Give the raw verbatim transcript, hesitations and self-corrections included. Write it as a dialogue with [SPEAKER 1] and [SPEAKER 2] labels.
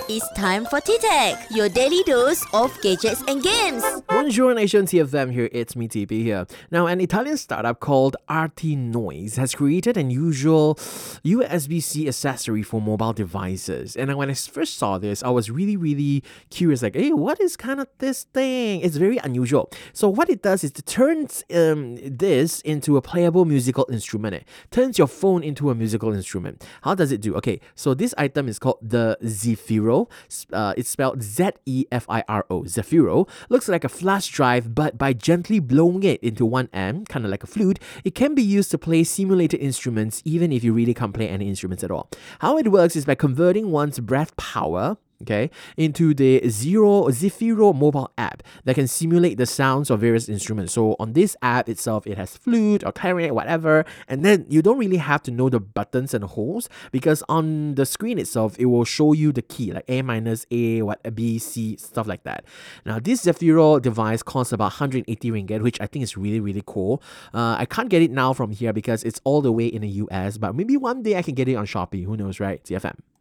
[SPEAKER 1] It's time for T-Tech, your daily dose of gadgets and games.
[SPEAKER 2] Bonjour Nation, T F M here, it's me T P here. Now, an Italian startup called RTNoise has created an unusual U S B-C accessory for mobile devices. And when I first saw this, I was really, really curious, like, hey, what is kind of this thing? It's very unusual. So what it does is it turns um, this into a playable musical instrument. It turns your phone into a musical instrument. How does it do? Okay, so this item is called the Zefiro. Uh, it's spelled Z E F I R O. Zefiro looks like a flash drive, but by gently blowing it into one end, kind of like a flute, it can be used to play simulated instruments even if you really can't play any instruments at all. How it works is by converting one's breath power, okay, into the Zero Zefiro mobile app that can simulate the sounds of various instruments. So on this app itself, it has flute or clarinet, whatever, and then you don't really have to know the buttons and holes because on the screen itself, it will show you the key, like A minus A, what B, C, stuff like that. Now, this Zefiro device costs about one hundred eighty ringgit, which I think is really, really cool. Uh, I can't get it now from here because it's all the way in the U S, but maybe one day I can get it on Shopee. Who knows, right? T F M.